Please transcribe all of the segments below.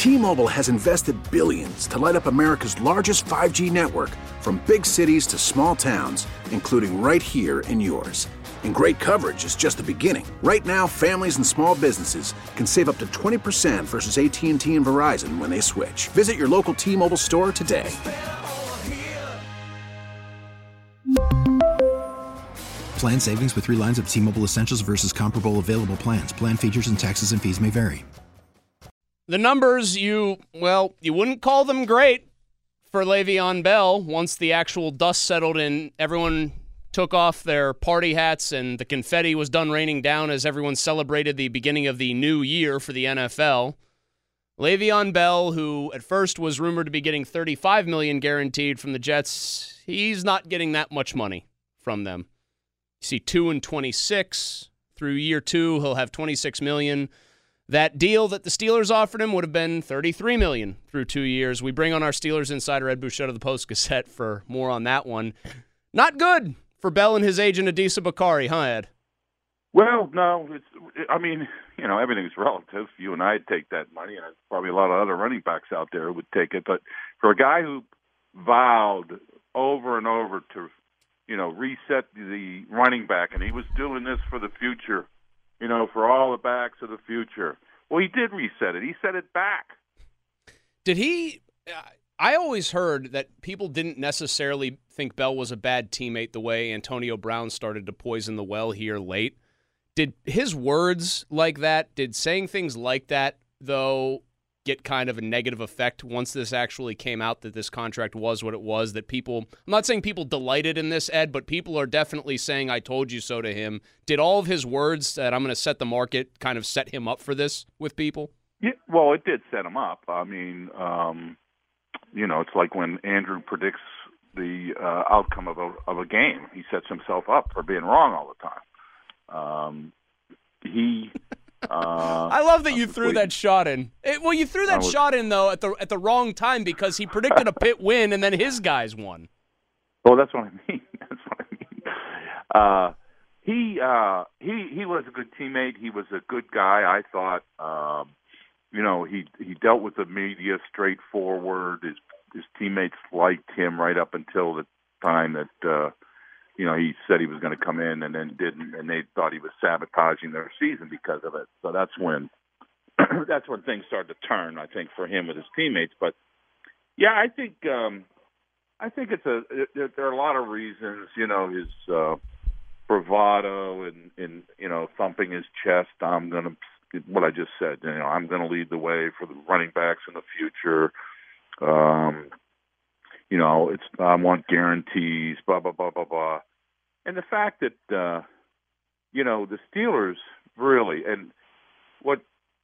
T-Mobile has invested billions to light up America's largest 5G network, from big cities to small towns, including right here in yours. And great coverage is just the beginning. Right now, families and small businesses can save up to 20% versus AT&T and Verizon when they switch. Visit your local T-Mobile store today. Plan savings with 3 lines of T-Mobile Essentials versus comparable available plans. Plan features and taxes and fees may vary. The numbers, you wouldn't call them great for Le'Veon Bell once the actual dust settled and everyone took off their party hats and the confetti was done raining down as everyone celebrated the beginning of the new year for the NFL. Le'Veon Bell, who at first was rumored to be getting $35 million guaranteed from the Jets, he's not getting that much money from them. You see 2 and 26 through year 2, he'll have $26 million. That deal that the Steelers offered him would have been $33 million through 2 years. We bring on our Steelers insider, Ed Bouchette of the Post-Gazette, for more on that one. Not good for Bell and his agent, Adisa Bakari, huh, Ed? Well, no. Everything's relative. You and I'd take that money, and probably a lot of other running backs out there would take it. But for a guy who vowed over and over to, reset the running back, and he was doing this for the future, for all the backs of the future. Well, he did reset it. He set it back. Did he? I always heard that people didn't necessarily think Bell was a bad teammate the way Antonio Brown started to poison the well here late. Did his words like that, did saying things like that, though, get kind of a negative effect once this actually came out that this contract was what it was, that people, I'm not saying people delighted in this, Ed, but people are definitely saying I told you so to him. Did all of his words that I'm going to set the market kind of set him up for this with people? Yeah, well, it did set him up. I mean, it's like when Andrew predicts the outcome of a game. He sets himself up for being wrong all the time. I love that you threw that shot in. You threw that shot in though at the wrong time because he predicted a Pitt win and then his guys won. Well, that's what I mean. He was a good teammate. He was a good guy. I thought. He dealt with the media straightforward. His teammates liked him right up until the time that. He said he was going to come in and then didn't, and they thought he was sabotaging their season because of it. So that's when things started to turn, I think, for him with his teammates. But yeah, I think there are a lot of reasons. His bravado and thumping his chest. What I just said. I'm going to lead the way for the running backs in the future. I want guarantees, blah, blah, blah, blah, blah. And the fact that, the Steelers really, and what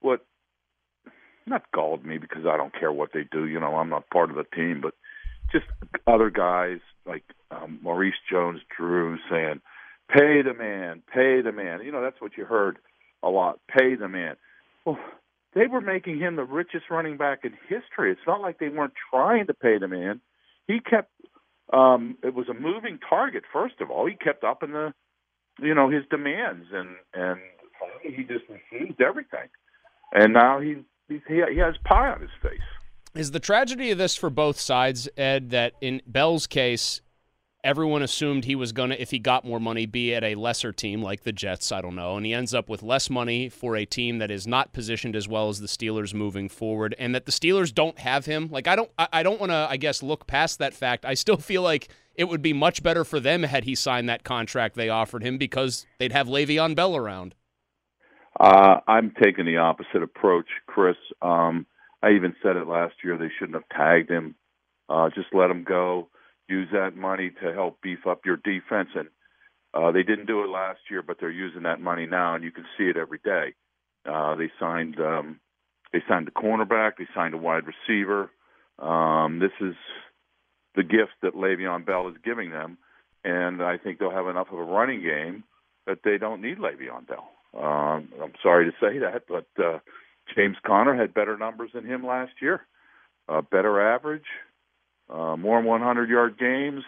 not galled me because I don't care what they do, I'm not part of the team, but just other guys like Maurice Jones-Drew saying, pay the man. That's what you heard a lot, pay the man. Well, they were making him the richest running back in history. It's not like they weren't trying to pay the man. He kept it was a moving target. First of all, he kept up in his demands, and he just refused everything. And now he has pie on his face. Is the tragedy of this for both sides, Ed, that in Bell's case, everyone assumed he was going to, if he got more money, be at a lesser team like the Jets, I don't know, and he ends up with less money for a team that is not positioned as well as the Steelers moving forward, and that the Steelers don't have him. Like, I don't want to, I guess, look past that fact. I still feel like it would be much better for them had he signed that contract they offered him because they'd have Le'Veon Bell around. I'm taking the opposite approach, Chris. I even said it last year. They shouldn't have tagged him. Just let him go. Use that money to help beef up your defense. And they didn't do it last year, but they're using that money now, and you can see it every day. They signed a cornerback. They signed a wide receiver. This is the gift that Le'Veon Bell is giving them, and I think they'll have enough of a running game that they don't need Le'Veon Bell. I'm sorry to say that, but James Conner had better numbers than him last year, better average. More 100-yard games,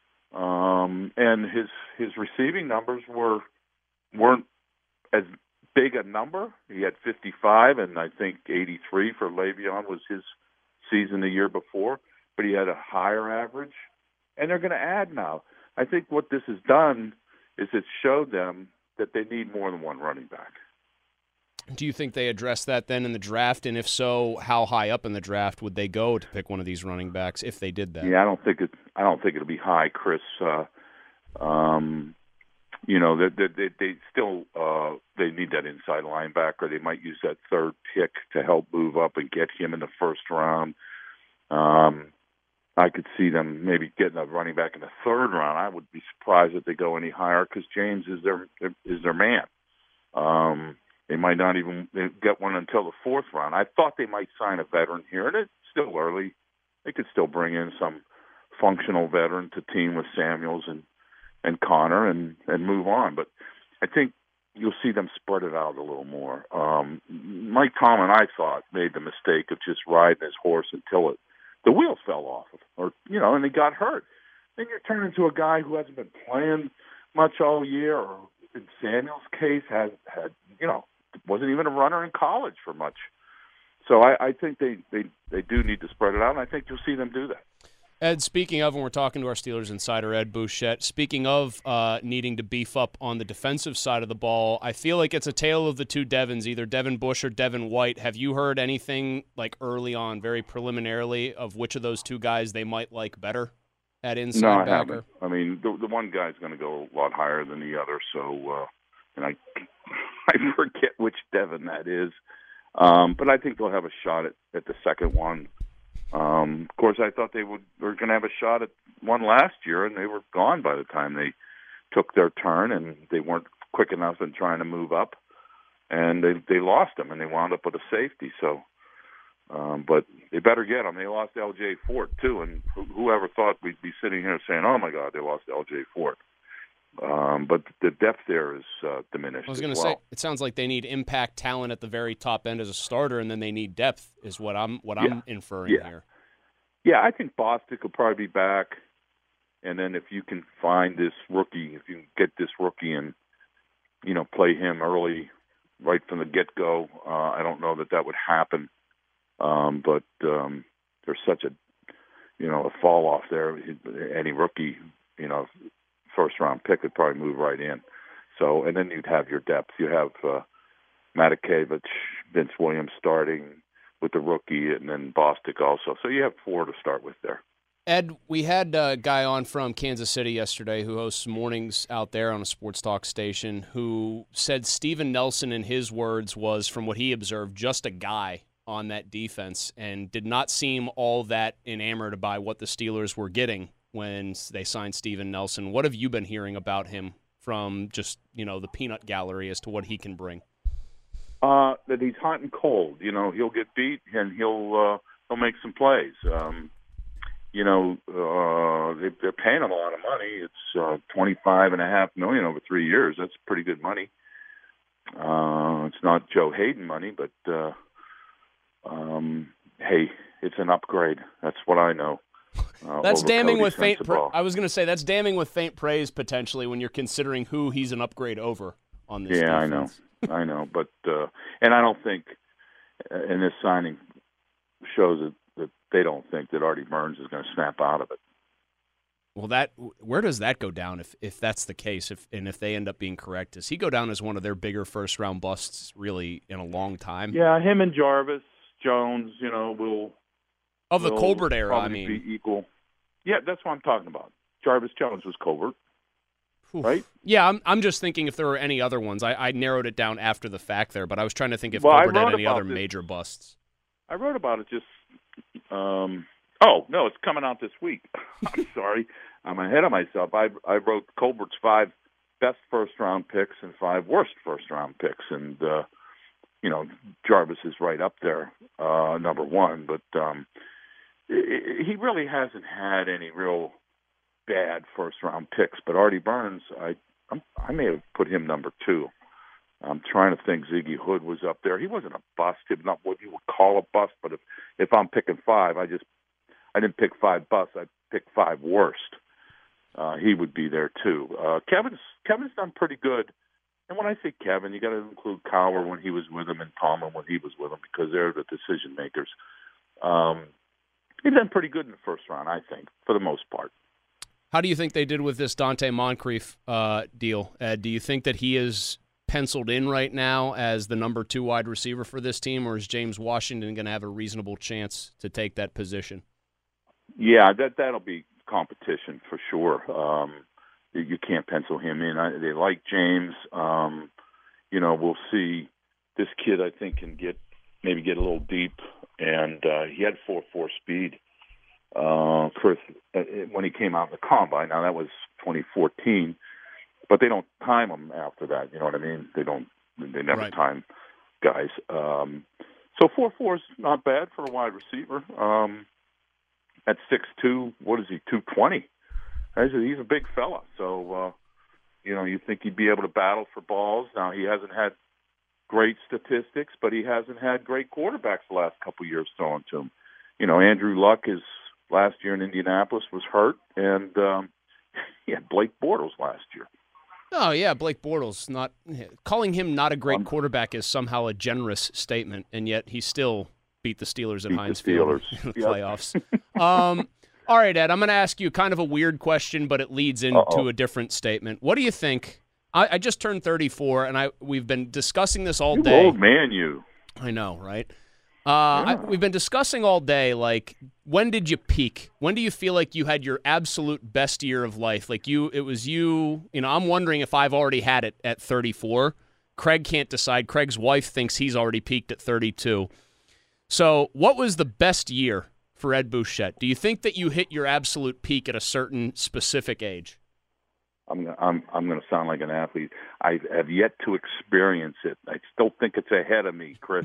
and his receiving numbers weren't as big a number. He had 55, and I think 83 for Le'Veon was his season the year before, but he had a higher average. And they're going to add now. I think what this has done is it showed them that they need more than one running back. Do you think they address that then in the draft? And if so, how high up in the draft would they go to pick one of these running backs if they did that? Yeah, I don't think it'll be high, Chris. You know, they still they need that inside linebacker. They might use that third pick to help move up and get him in the first round. I could see them maybe getting a running back in the third round. I would be surprised if they go any higher because James is their man. They might not even get one until the fourth round. I thought they might sign a veteran here, and it's still early. They could still bring in some functional veteran to team with Samuels and Connor and move on. But I think you'll see them spread it out a little more. Mike Tomlin, I thought, made the mistake of just riding his horse until the wheels fell off, and he got hurt. Then you're turning into a guy who hasn't been playing much all year, or in Samuel's case, had wasn't even a runner in college for much. So I think they do need to spread it out, and I think you'll see them do that. Ed, speaking of, when we're talking to our Steelers insider, Ed Bouchette, speaking of needing to beef up on the defensive side of the ball, I feel like it's a tale of the two Devons, either Devin Bush or Devin White. Have you heard anything like early on, very preliminarily, of which of those two guys they might like better at inside backer? No, I haven't. I mean, the one guy's going to go a lot higher than the other, so and I forget which Devin that is. But I think they'll have a shot at the second one. Of course, I thought they were going to have a shot at one last year, and they were gone by the time they took their turn, and they weren't quick enough in trying to move up, and they lost them, and they wound up with a safety. So, but they better get them. They lost L.J. Fort, too, and whoever thought we'd be sitting here saying, oh, my God, they lost L.J. Fort. But the depth there is diminished. I was going to say, it sounds like they need impact talent at the very top end as a starter, and then they need depth, is what I'm inferring here. Yeah, I think Bostic will probably be back, and then if you can find this rookie, if you can get this rookie and play him early, right from the get-go, I don't know that would happen. But there's such a fall off there. Any rookie, first-round pick would probably move right in. So, and then you'd have your depth. You have Matakevich, Vince Williams starting with the rookie, and then Bostic also. So you have four to start with there. Ed, we had a guy on from Kansas City yesterday who hosts mornings out there on a sports talk station who said Steven Nelson, in his words, was, from what he observed, just a guy on that defense and did not seem all that enamored by what the Steelers were getting when they signed Steven Nelson. What have you been hearing about him from just, the peanut gallery as to what he can bring? That he's hot and cold. He'll get beat and he'll make some plays. They're paying him a lot of money. It's $25.5 million over 3 years. That's pretty good money. It's not Joe Hayden money, but hey, it's an upgrade. That's what I know. That's damning with faint. I was going to say that's damning with faint praise potentially when you're considering who he's an upgrade over on this. Yeah, defense. I know, but and I don't think, and this signing shows that they don't think that Artie Burns is going to snap out of it. Well, where does that go down if that's the case? If they end up being correct, does he go down as one of their bigger first round busts really in a long time? Yeah, him and Jarvis Jones, will. Of the Colbert era, I mean. Be equal. Yeah, that's what I'm talking about. Jarvis Jones was Colbert, right? Yeah, I'm just thinking if there were any other ones. I narrowed it down after the fact there, but I was trying to think if Colbert had any other major busts. I wrote about it just oh, no, it's coming out this week. I'm sorry. I'm ahead of myself. I wrote Colbert's 5 best first-round picks and 5 worst first-round picks, and, Jarvis is right up there, number 1, but he really hasn't had any real bad first-round picks. But Artie Burns, I may have put him number 2. I'm trying to think. Ziggy Hood was up there. He wasn't a bust. He was not what you would call a bust. But if I'm picking 5, I didn't pick 5 busts. I picked 5 worst. He would be there too. Kevin's done pretty good. and when I say Kevin, you got to include Cowher when he was with him and Tomlin when he was with him because they're the decision makers. He's done pretty good in the first round, I think, for the most part. How do you think they did with this Dante Moncrief deal, Ed? Do you think that he is penciled in right now as the number 2 wide receiver for this team, or is James Washington going to have a reasonable chance to take that position? Yeah, that'll be competition for sure. You can't pencil him in. They like James. We'll see. This kid, I think, can maybe get a little deep, and he had 4.4 speed. Chris, when he came out in the combine, now that was 2014, but they don't time him after that. You know what I mean? They never Right. time guys. So 4.4 is not bad for a wide receiver. At 6'2", what is he? 220. He's a big fella. So you think he'd be able to battle for balls. Now he hasn't had great statistics, but he hasn't had great quarterbacks the last couple of years throwing to him. Andrew Luck last year in Indianapolis was hurt, and he had Blake Bortles last year. Oh, yeah, Blake Bortles. Calling him not a great quarterback is somehow a generous statement, and yet he still beat the Steelers at Heinz Field in the playoffs. All right, Ed, I'm going to ask you kind of a weird question, but it leads into a different statement. What do you think? I just turned 34, and we've been discussing this all day. Old man, you. I know, right? Yeah. We've been discussing all day, like, when did you peak? When do you feel like you had your absolute best year of life? Like, I'm wondering if I've already had it at 34. Craig can't decide. Craig's wife thinks he's already peaked at 32. So what was the best year for Ed Bouchette? Do you think that you hit your absolute peak at a certain specific age? I'm going to sound like an athlete. I have yet to experience it. I still think it's ahead of me, Chris.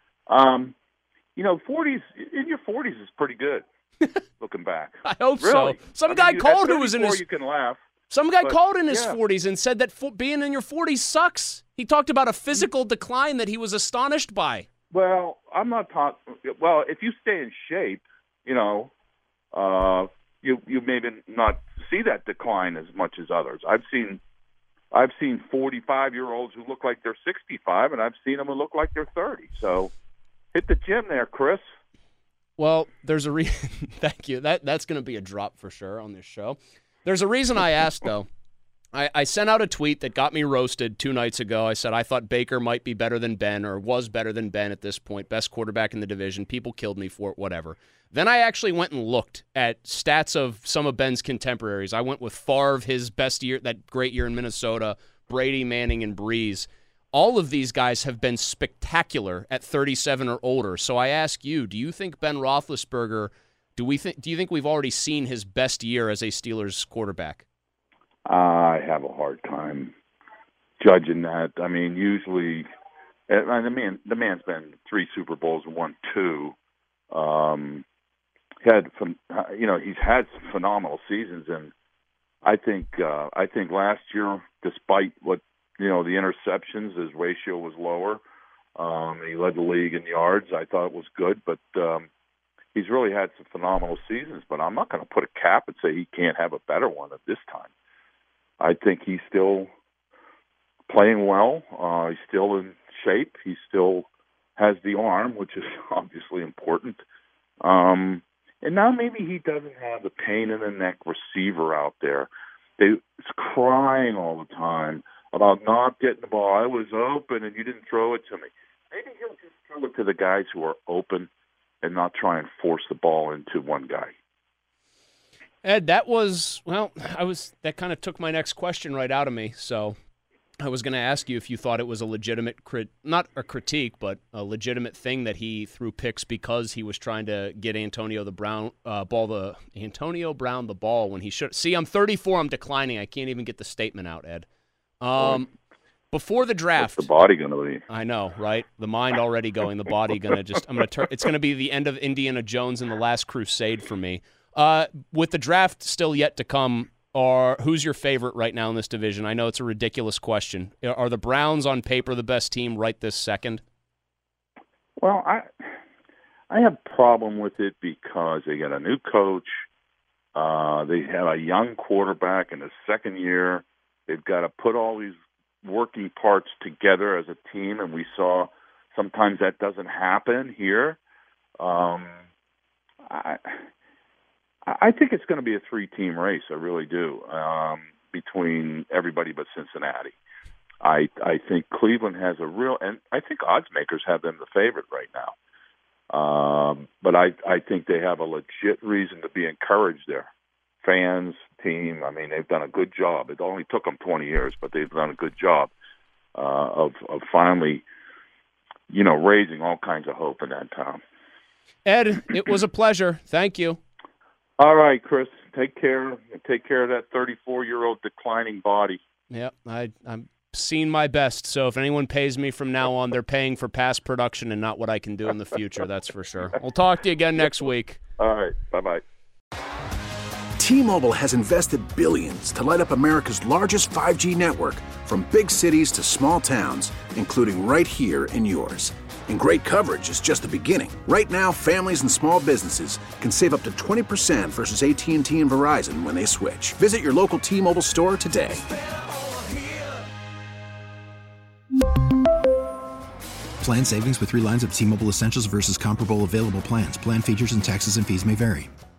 40s, in your 40s is pretty good, looking back. I hope really. so. Some guy called who was in his... You can laugh. Some guy called in his 40s and said that being in your 40s sucks. He talked about a physical decline that he was astonished by. Well, I'm not talking... Well, if you stay in shape, you maybe not see that decline as much as others. I've seen 45-year-olds who look like they're 65, and I've seen them who look like they're 30. So hit the gym there, Chris. Well, there's a reason. Thank you. That's going to be a drop for sure on this show. There's a reason I asked, though. I sent out a tweet that got me roasted 2 nights ago. I said I thought Baker might be better than Ben, or was better than Ben at this point, best quarterback in the division. People killed me for it, whatever. Then I actually went and looked at stats of some of Ben's contemporaries. I went with Favre, his best year, that great year in Minnesota, Brady, Manning, and Breeze. All of these guys have been spectacular at 37 or older. So I ask you, do you think Ben Roethlisberger, do you think we've already seen his best year as a Steelers quarterback? I have a hard time judging that. I mean, usually, the man's been 3 Super Bowls and won 2. He's had some phenomenal seasons, and I think last year, despite what the interceptions, his ratio was lower. He led the league in yards. I thought it was good, but he's really had some phenomenal seasons. But I'm not going to put a cap and say he can't have a better one at this time. I think he's still playing well. He's still in shape. He still has the arm, which is obviously important. And now maybe he doesn't have the pain in the neck receiver out there. It's crying all the time about not getting the ball. I was open and you didn't throw it to me. Maybe he'll just throw it to the guys who are open and not try and force the ball into one guy. Ed, that kind of took my next question right out of me. So I was going to ask you if you thought it was a legitimate, not a critique, but a legitimate thing that he threw picks because he was trying to get Antonio Brown the ball when he should. See, I'm 34. I'm declining. I can't even get the statement out, Ed. Before the draft, what's the body going to be? I know, right? The mind already going. The body going to just. It's going to be the end of Indiana Jones and the Last Crusade for me. With the draft still yet to come, who's your favorite right now in this division? I know it's a ridiculous question. Are the Browns on paper the best team right this second? Well, I have a problem with it because they got a new coach. They have a young quarterback in his second year. They've got to put all these working parts together as a team, and we saw sometimes that doesn't happen here. I think it's going to be a 3-team race. I really do, between everybody but Cincinnati. I think Cleveland has a real, and I think odds makers have them the favorite right now. But I think they have a legit reason to be encouraged there. Fans, team, I mean, they've done a good job. It only took them 20 years, but they've done a good job of finally, raising all kinds of hope in that town. Ed, it was a pleasure. Thank you. All right, Chris. Take care. Take care of that 34-year-old declining body. Yeah, I'm seeing my best. So if anyone pays me from now on, they're paying for past production and not what I can do in the future. That's for sure. We'll talk to you again next week. All right. Bye-bye. T-Mobile has invested billions to light up America's largest 5G network, from big cities to small towns, including right here in yours. And great coverage is just the beginning. Right now, families and small businesses can save up to 20% versus AT&T and Verizon when they switch. Visit your local T-Mobile store today. Plan savings with 3 lines of T-Mobile Essentials versus comparable available plans. Plan features and taxes and fees may vary.